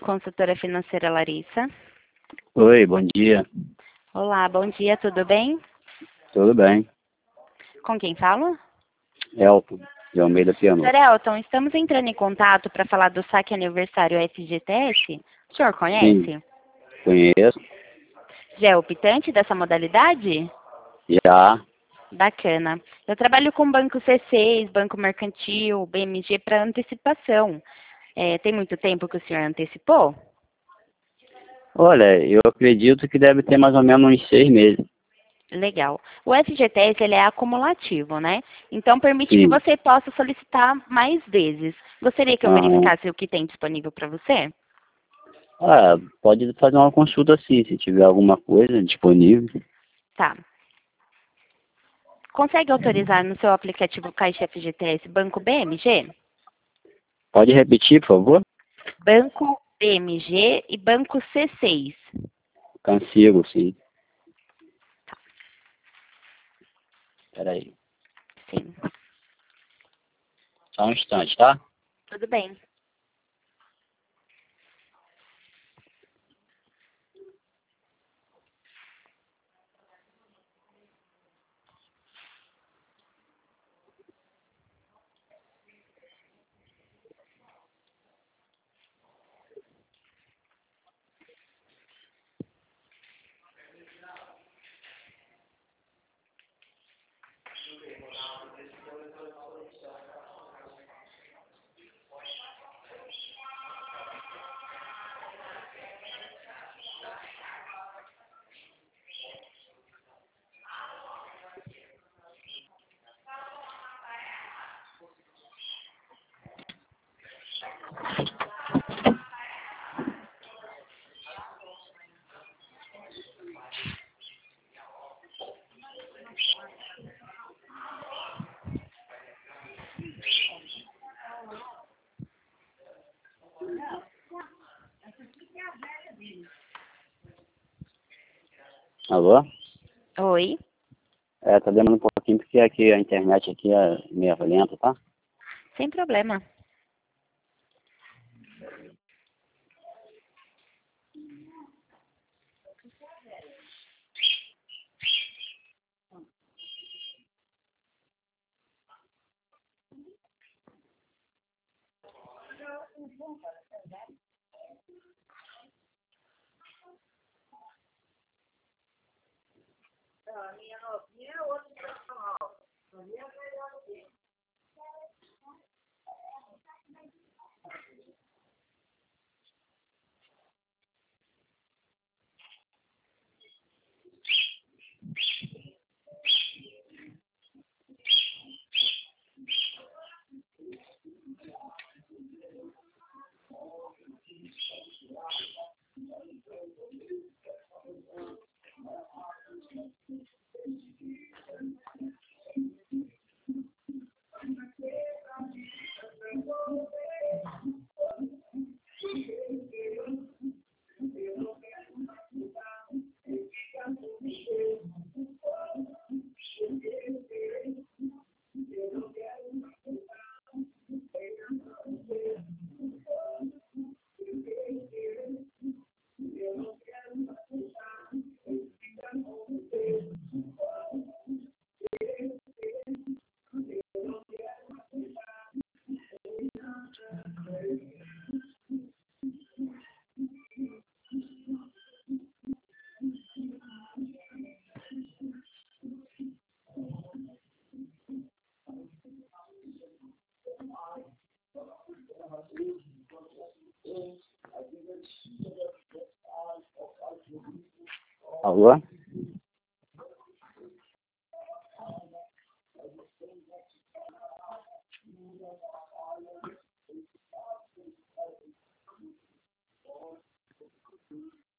Consultora financeira Larissa. Oi, bom dia. Olá, bom dia, tudo bem? Tudo bem? Com quem falo? Elton, de Almeida Piano. Sr. Elton, estamos entrando em contato para falar do saque aniversário FGTS. O senhor conhece? Sim, conheço. Já é optante dessa modalidade? Já. Bacana. Eu trabalho com banco C6, banco mercantil, BMG para antecipação. Tem muito tempo que o senhor antecipou? Olha, eu acredito que deve ter mais ou menos uns 6 meses. Legal. O FGTS ele é acumulativo, né? Então permite que Sim. você possa solicitar mais vezes. Gostaria que eu Aham. verificasse o que tem disponível para você? Ah, pode fazer uma consulta sim, se tiver alguma coisa disponível. Tá. Consegue autorizar no seu aplicativo Caixa FGTS Banco BMG? Pode repetir, por favor? Banco BMG e Banco C6. Consigo, sim. Peraí, Sim. só um instante, tá? Tudo bem. Alô? Oi. Tá demorando um pouquinho porque aqui a internet aqui é meio lenta, tá? Sem problema. Alô?